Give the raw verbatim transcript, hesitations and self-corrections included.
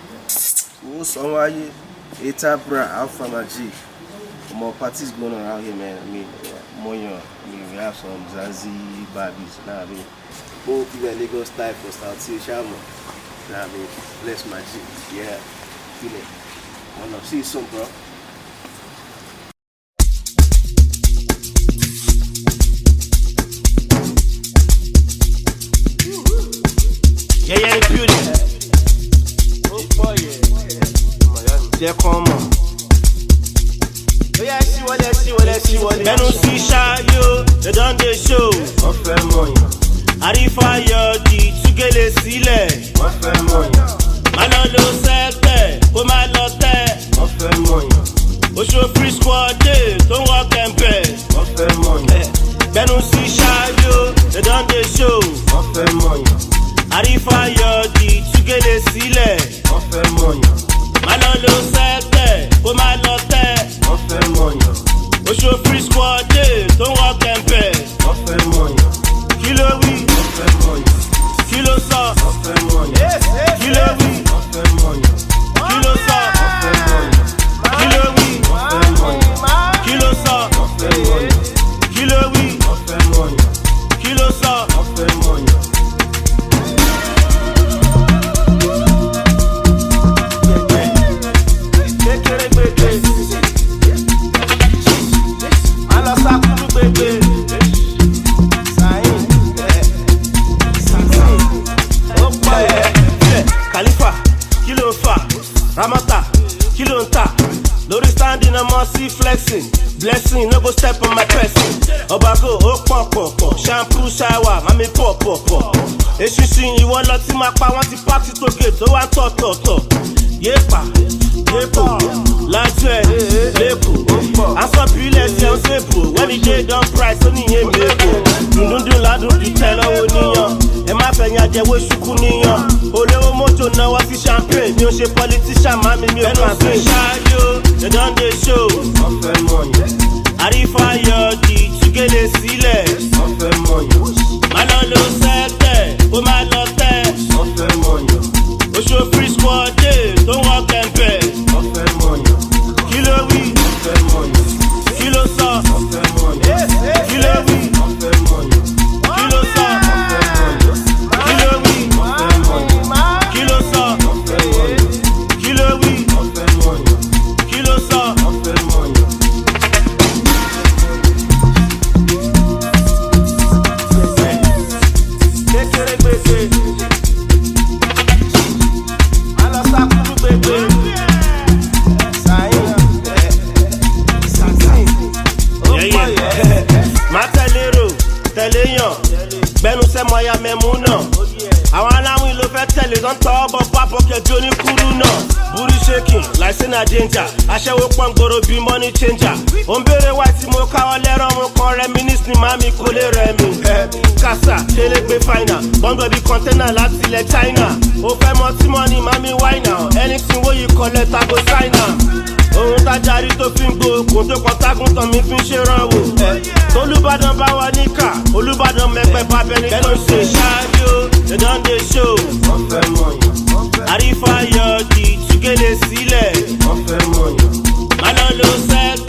What's on why you? Eta bra Alpha Magic. More parties going on around here, man. I mean, Moyo. I mean, we have some Zanzi Barbies. Now, I mean, both people are Lagos style for start to Shamo. Now, I mean, bless Magic. Yeah, feel it. Wanna see you soon, bro. Yeah, yeah, the beauty. Oh boy, yeah. Yeah, come on. Oh yeah, see what they see, what they see, what they see. Benu si shayo, they done the show. Wọ́n fẹ́ mọ̀yàn. Àrífáyọ̀ di túgélé sílẹ̀. Wọ́n fẹ́ mọ̀yàn. Má lọ lo sẹ́tẹ̀, kó má lọ tẹ̀. Wọ́n fẹ́ mọ̀yàn. Oṣù free squad day, tó ń wọ kẹ̀mbẹ̀. Wọ́n fẹ́ mọ̀yàn. Benu si shayo, they done the show. Wọ́n fẹ́ mọ̀yàn. Àrífáyọ̀ di túgélé sílẹ̀. Wọ́n fẹ́ mọ̀yàn. Má lọ lo sẹ́tẹ̀, kó má lọ tẹ̀. Wọ́n fẹ́ mọ̀yàn. Oṣù free squad day, tó ń wọ kẹ̀mbẹ̀. Wọ́n fẹ́ mọ̀yàn. Kí ló wí? Wọ́n fẹ́ mọ̀yàn. Kí ló sọ? Wọ́n fẹ́ mọ̀yàn. Kí ló wí? Wọ́n fẹ́ mọ̀yàn. Kí ló sọ? Wọ́n fẹ́ mọ̀yàn. Kí ló wí? Wọ́n fẹ́ mọ̀yàn. Kí ló sọ? Wọ́n fẹ́ mọ̀yàn. Kí ló wí? Wọ́n fẹ́ mọ̀yàn. Kí ló sọ? Wọ́n fẹ́ mọ̀yàn. Kékeré gbègbè. Má lọ sákúrú gbègbè. Sàyìn. Ó pọ̀ yẹ. Khalifa, kí ló ń fà? Ramata, kí ló ń tà? Lórí standing ọmọ sí flexing. Blessing, no go step on my person. Obago, ó pọ̀ pọ̀ pọ̀. Shampoo, shower, mami pọ̀ pọ̀ pọ̀. Eṣinṣin ìwọ lọ tí máa pa wọ́n ti pàtí tó gé tó wá ń tọ̀ tọ̀ tọ̀. Yéèpà, yéèpò, lájú ẹ̀ lẹ́kọ̀ọ́. Asọ́pìlẹ̀ ṣe ń ṣèpò. When the day don price, ó níyẹn mẹ́kọ̀ọ́. Dùndúndùn ládùn ju tẹ lọ́wọ́ níyàn. Ẹ má fẹ̀yìn àjẹwò ṣùkú níyàn. Olówó mọ́tò náwó sí champagne. Mi ò ṣe politician, mami mi ò campaign. Ṣáájú, they don dey show. Wọ́n fẹ́ mọ̀yàn. Àrífáyọ̀ di túgélé sílẹ̀. Wọ́n fẹ́ mọ̀yàn. Má lọ lo sẹ́tẹ̀, kó má lọ tẹ̀. Wọ́n fẹ́ mọ̀yàn. Oṣù free squad day, tó ń wọ kẹ̀mbẹ̀. Wọ́n fẹ́ mọ̀yàn. Kí ló wí? Wọ́n fẹ́ mọ̀yàn. Kí ló sọ? Wọ́n fẹ́ mọ̀yàn. Kí ló wí? Wọ́n fẹ́ mọ̀yàn. Kí ló sọ? Wọ́n fẹ́ mọ̀yàn. Kí ló wí? Wọ́n fẹ́ mọ̀yàn. Kí ló sọ? Wọ́n fẹ́ mọ̀yàn. Kí ló wí? Wọ́n fẹ́ mọ̀yàn. Kí ló sọ? Wọ́n fẹ́ mọ̀yàn. Kékeré gbègbè. Má lọ sákúrú gbègbè. Sàyìn. Ó pọ̀ yẹ. Má tẹ̀lé rò, tẹ̀lé yàn. Gbẹ́nu sẹ́mọ̀ ya mẹ́mú náà. Àwọn aláwìn ló fẹ́ tẹ̀lé tó ń tọ́ ọ̀bọ̀ pápọ̀ kẹjọ ní kúrú náà. Booty shaking like say na danger. Aṣẹ́wó pọ́n gbòòrò bíi money changer. Ó ń béèrè wá tí mo káwọ́ lẹ́rọ̀ mo kàn reminisce ni màmí kò lè rẹ̀ mi. Kásá kélégbé fáìnà, gbọ́ngbẹ́ bíi kọ́ńténà láti ilẹ̀ China. Ó fẹ́ mọ tí mo ní màmí wáìnà. Anything wey you collect I go sign am. Ohun tájàrí tó fi ń gbó, kò tó kọ́ tágùntàn mi fi ń ṣèrànwọ́. Tolúbàdàn bá wà níkà, Olúbàdàn mẹ́pẹ́ bá bẹ́ni tó ń ṣe ṣáájú. They don dey show. Wọ́n fẹ́ mọ̀yàn. Àrífáyọ̀ di túgélé sílẹ̀. Wọ́n fẹ́ mọ̀yàn. Má lọ lo sẹ́tẹ̀.